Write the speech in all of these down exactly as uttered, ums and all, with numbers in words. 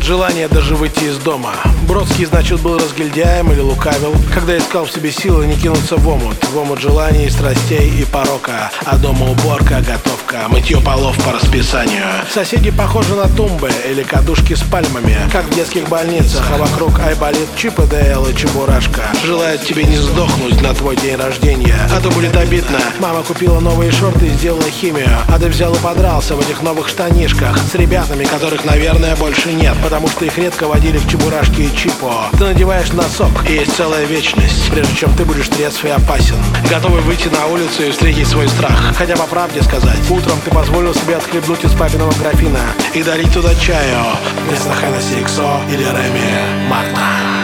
желания даже выйти из дома. Бродский, значит, был разгильдяем или лукавил, когда искал в себе силы не кинуться в омут. В омут желаний, страстей и порока. А дома уборка, готовка, мытье полов по расписанию. Соседи похожи на тумбы или кадушки с пальмами, как в детских больницах, а вокруг айболит, Чип и Дейл и Чебурашка. Желают тебе не сдохнуть на твой день рождения, а то будет обидно. Мама купила новые шорты и сделала химию, а ты взял и подрался в этих новых штанишках с ребятами, которых, наверное, больше нет, потому что их редко водили в Чебурашки и Чипо. Ты надеваешь носок, и есть целая вечность, прежде чем ты будешь трезв и опасен, готовый выйти на улицу и встретить свой страх. Хотя, по правде сказать, утром ты позволил себе отхлебнуть из папиного графина и дарить туда чаю вместо Хеннесси икс о или Реми Мартина.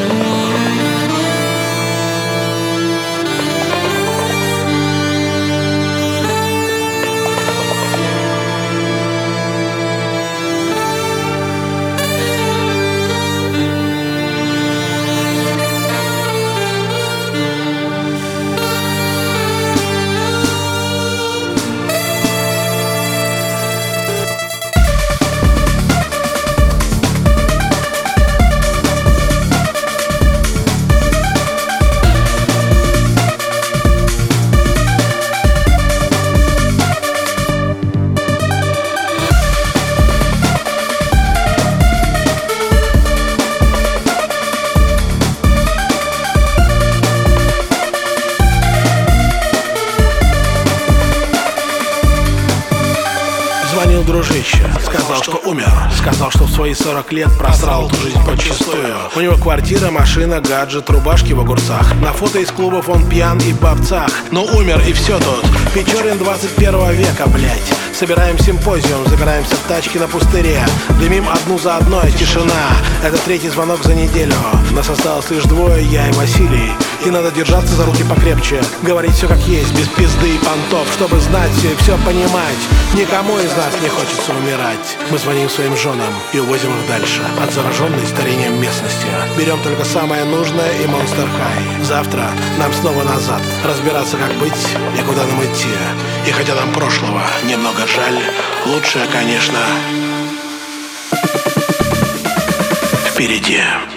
Звонил дружище, сказал, что умер. Сказал, что в свои сорок лет просрал эту жизнь подчистую. У него квартира, машина, гаджет, рубашки в огурцах. На фото из клубов он пьян и в бабцах. Но умер и все тут. Печорин двадцать первого века, блять. Собираем симпозиум, забираемся в тачки на пустыре. Дымим одну за одной, тишина. Это третий звонок за неделю. Нас осталось лишь двое, я и Василий. И надо держаться за руки покрепче. Говорить все как есть, без пизды и понтов, чтобы знать все и все понимать. Никому из нас не хочется умирать. Мы звоним своим женам и увозим их дальше от зараженной старением местности. Берем только самое нужное и Monster High. Завтра нам снова назад, разбираться, как быть и куда нам идти. И хотя нам прошлого немного жаль, лучшее, конечно, впереди.